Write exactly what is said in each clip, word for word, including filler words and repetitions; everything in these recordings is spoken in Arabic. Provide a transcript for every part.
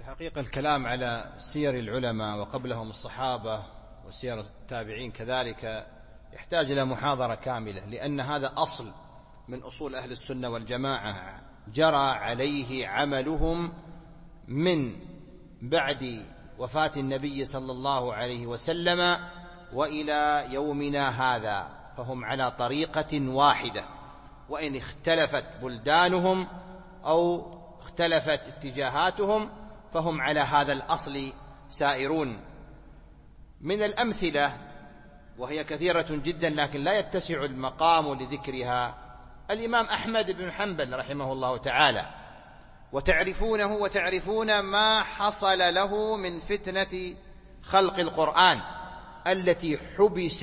الحقيقة الكلام على سير العلماء وقبلهم الصحابة وسير التابعين كذلك يحتاج إلى محاضرة كاملة، لأن هذا أصل من أصول أهل السنة والجماعة جرى عليه عملهم من بعد وفاة النبي صلى الله عليه وسلم وإلى يومنا هذا، فهم على طريقة واحدة، وإن اختلفت بلدانهم أو اختلفت اتجاهاتهم فهم على هذا الأصل سائرون. من الأمثلة وهي كثيرة جدا لكن لا يتسع المقام لذكرها الإمام أحمد بن حنبل رحمه الله تعالى، وتعرفونه وتعرفون ما حصل له من فتنة خلق القرآن التي حبس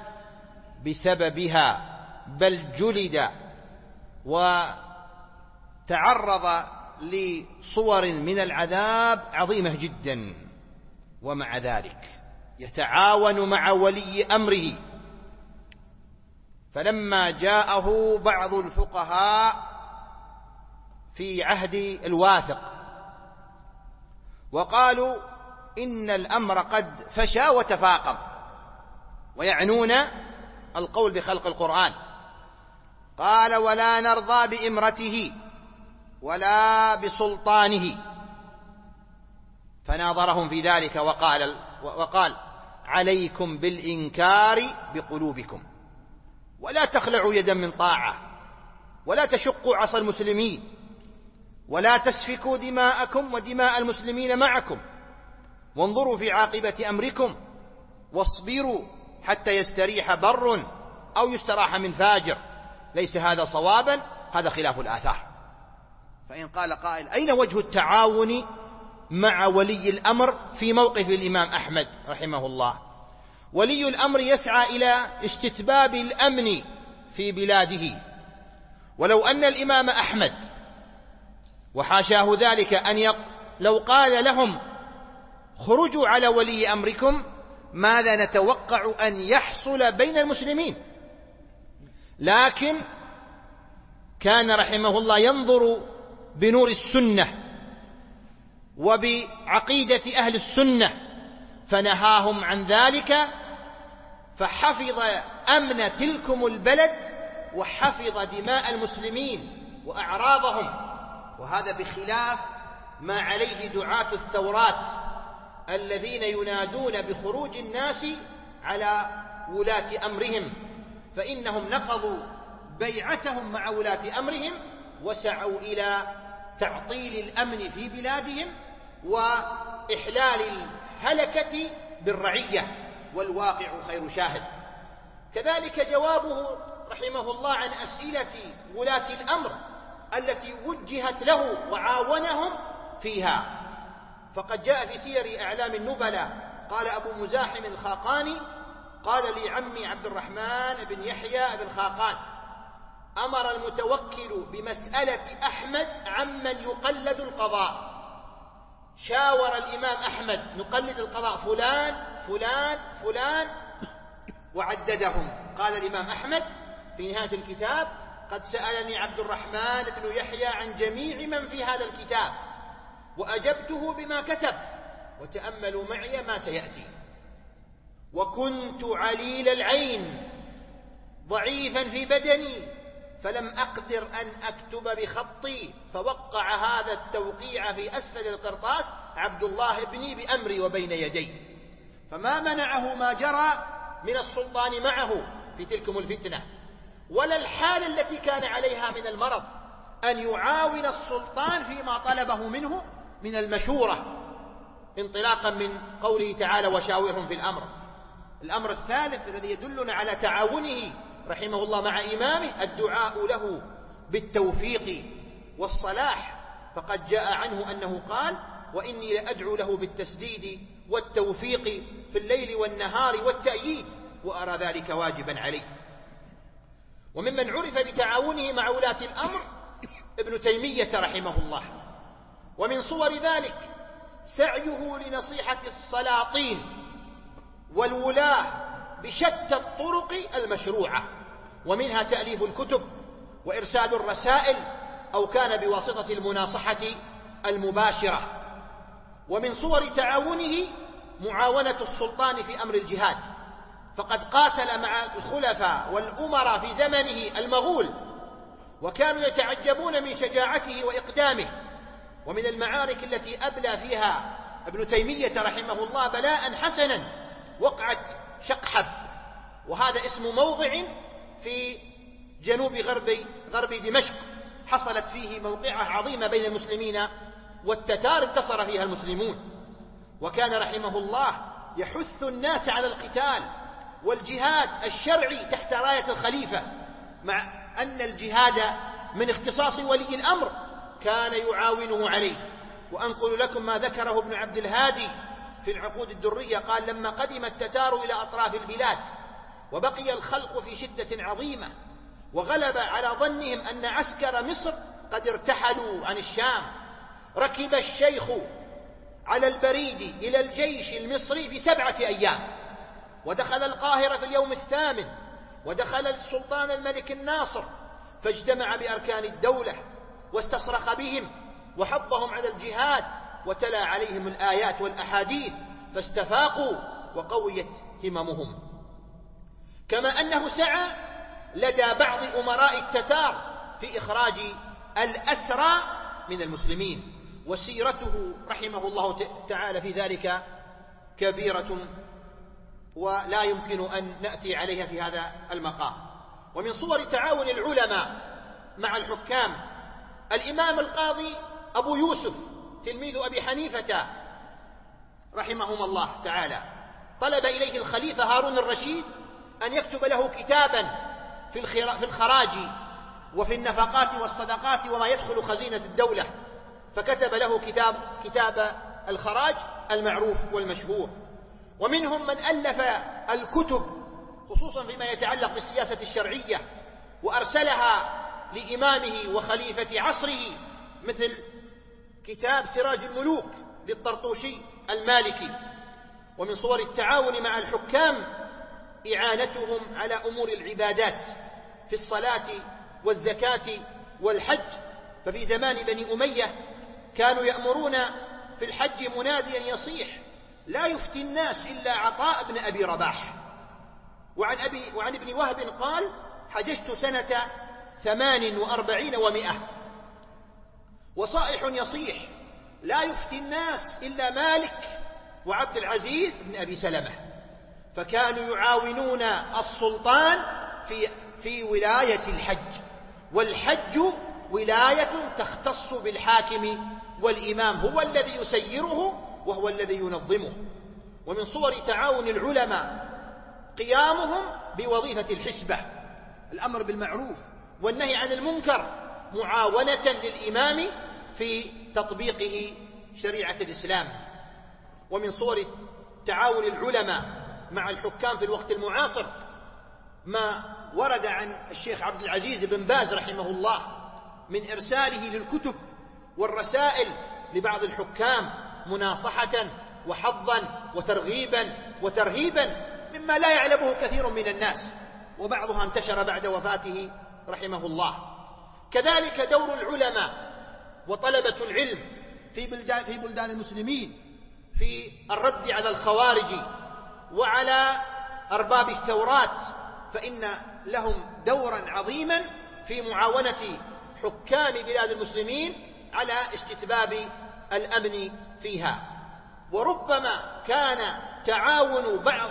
بسببها، بل جلد وتعرض لصور من العذاب عظيمة جدا، ومع ذلك يتعاون مع ولي أمره. فلما جاءه بعض الفقهاء في عهد الواثق وقالوا إن الأمر قد فشى وتفاقم، ويعنون القول بخلق القرآن، قال ولا نرضى بإمرته ولا بسلطانه، فناظرهم في ذلك وقال, وقال عليكم بالإنكار بقلوبكم، ولا تخلعوا يدا من طاعة، ولا تشقوا عصا المسلمين، ولا تسفكوا دماءكم ودماء المسلمين معكم، وانظروا في عاقبة أمركم، واصبروا حتى يستريح بر أو يستراح من فاجر، ليس هذا صوابا، هذا خلاف الآثار. فإن قال قائل أين وجه التعاون مع ولي الأمر في موقف الإمام أحمد رحمه الله؟ ولي الأمر يسعى إلى استتباب الأمن في بلاده، ولو أن الإمام أحمد وحاشاه ذلك أن يق... لو قال لهم خرجوا على ولي أمركم ماذا نتوقع أن يحصل بين المسلمين؟ لكن كان رحمه الله ينظر بنور السنة وبعقيدة أهل السنة فنهاهم عن ذلك، فحفظ أمن تلكم البلد وحفظ دماء المسلمين وأعراضهم. وهذا بخلاف ما عليه دعاة الثورات الذين ينادون بخروج الناس على ولاة أمرهم، فإنهم نقضوا بيعتهم مع ولاة أمرهم وسعوا إلى تعطيل الأمن في بلادهم وإحلال الهلكة بالرعية، والواقع خير شاهد. كذلك جوابه رحمه الله عن أسئلة ولاة الأمر التي وجهت له وعاونهم فيها، فقد جاء في سير أعلام النبلاء قال أبو مزاحم الخاقاني قال لي عمي عبد الرحمن بن يحيى بن خاقان أمر المتوكل بمسألة أحمد عمن يقلد القضاء، شاور الإمام أحمد نقلد القضاء فلان فلان فلان وعددهم. قال الإمام أحمد في نهاية الكتاب قد سألني عبد الرحمن بن يحيى عن جميع من في هذا الكتاب وأجبته بما كتب، وتأملوا معي ما سيأتي. وكنت عليل العين ضعيفا في بدني فلم أقدر أن أكتب بخطي، فوقع هذا التوقيع في أسفل القرطاس عبد الله ابني بأمري وبين يدي، فما منعه ما جرى من السلطان معه في تلكم الفتنة، ولا الحال التي كان عليها من المرض، أن يعاون السلطان فيما طلبه منه من المشورة، انطلاقا من قوله تعالى وشاورهم في الأمر. الأمر الثالث الذي يدلنا على تعاونه رحمه الله مع إمامه الدعاء له بالتوفيق والصلاح، فقد جاء عنه أنه قال وإني لأدعو له بالتسديد والتوفيق في الليل والنهار والتأييد، وأرى ذلك واجبا عليه. وممن عرف بتعاونه مع ولاة الأمر ابن تيمية رحمه الله، ومن صور ذلك سعيه لنصيحة السلاطين والولاة بشتى الطرق المشروعة، ومنها تأليف الكتب وإرسال الرسائل، أو كان بواسطة المناصحة المباشرة. ومن صور تعاونه معاونة السلطان في أمر الجهاد، فقد قاتل مع الخلفاء والأمراء في زمنه المغول، وكانوا يتعجبون من شجاعته وإقدامه. ومن المعارك التي أبلى فيها ابن تيمية رحمه الله بلاء حسنا وقعت شقحب، وهذا اسم موضع في جنوب غرب غرب دمشق، حصلت فيه موقعة عظيمة بين المسلمين والتتار، انتصر فيها المسلمون. وكان رحمه الله يحث الناس على القتال والجهاد الشرعي تحت راية الخليفة، مع أن الجهاد من اختصاص ولي الأمر كان يعاونه عليه. وأنقل لكم ما ذكره ابن عبد الهادي في العقود الدرية، قال: لما قدم التتار إلى أطراف البلاد وبقي الخلق في شدة عظيمة، وغلب على ظنهم أن عسكر مصر قد ارتحلوا عن الشام، ركب الشيخ على البريد إلى الجيش المصري في سبعة أيام، ودخل القاهرة في اليوم الثامن، ودخل السلطان الملك الناصر، فاجتمع بأركان الدولة واستصرخ بهم وحضهم على الجهاد، وتلا عليهم الآيات والأحاديث، فاستفاقوا وقويت هممهم. كما أنه سعى لدى بعض أمراء التتار في إخراج الأسرى من المسلمين، وسيرته رحمه الله تعالى في ذلك كبيرة ولا يمكن أن نأتي عليها في هذا المقام. ومن صور تعاون العلماء مع الحكام الإمام القاضي أبو يوسف تلميذ أبي حنيفة رحمهما الله تعالى، طلب إليه الخليفة هارون الرشيد أن يكتب له كتابا في الخراج وفي النفقات والصدقات وما يدخل خزينة الدولة، فكتب له كتاب كتاب الخراج المعروف والمشهور. ومنهم من ألف الكتب خصوصا فيما يتعلق بالسياسة الشرعية، وأرسلها لإمامه وخليفة عصره، مثل كتاب سراج الملوك للطرطوشي المالكي. ومن صور التعاون مع الحكام إعانتهم على أمور العبادات في الصلاة والزكاة والحج، ففي زمان بني أمية كانوا يأمرون في الحج مناديا يصيح: لا يفتي الناس إلا عطاء بن أبي رباح. وعن, أبي وعن ابن وهب قال: حججت سنة ثمان وأربعين ومئة، وصائح يصيح: لا يفتي الناس إلا مالك وعبد العزيز بن أبي سلمة. فكانوا يعاونون السلطان في, في ولاية الحج، والحج ولاية تختص بالحاكم والإمام، هو الذي يسيره وهو الذي ينظمه. ومن صور تعاون العلماء قيامهم بوظيفة الحسبة، الأمر بالمعروف والنهي عن المنكر، معاونة للإمام في تطبيقه شريعة الإسلام. ومن صور تعاون العلماء مع الحكام في الوقت المعاصر ما ورد عن الشيخ عبد العزيز بن باز رحمه الله من إرساله للكتب والرسائل لبعض الحكام مناصحة وحظا وترغيبا وترهيبا مما لا يعلمه كثير من الناس، وبعضها انتشر بعد وفاته رحمه الله. كذلك دور العلماء وطلبة العلم في بلدان, في بلدان المسلمين في الرد على الخوارج وعلى أرباب الثورات، فإن لهم دورا عظيما في معاونة حكام بلاد المسلمين على استتباب الأمن فيها. وربما كان تعاون بعض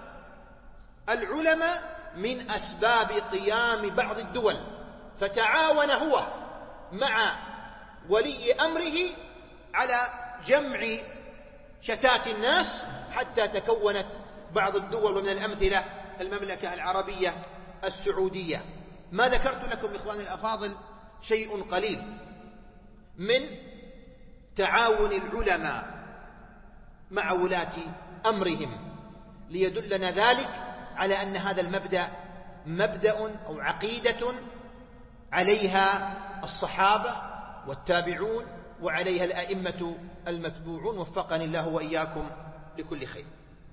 العلماء من أسباب قيام بعض الدول، فتعاون هو مع ولي أمره على جمع شتات الناس حتى تكونت بعض الدول. ومن الأمثلة المملكة العربية السعودية. ما ذكرت لكم إخواني الأفاضل شيء قليل من تعاون العلماء مع ولاة أمرهم، ليدلنا ذلك على أن هذا المبدأ مبدأ أو عقيدة عليها الصحابة والتابعون وعليها الأئمة المتبوعون، وفقني الله وإياكم لكل خير.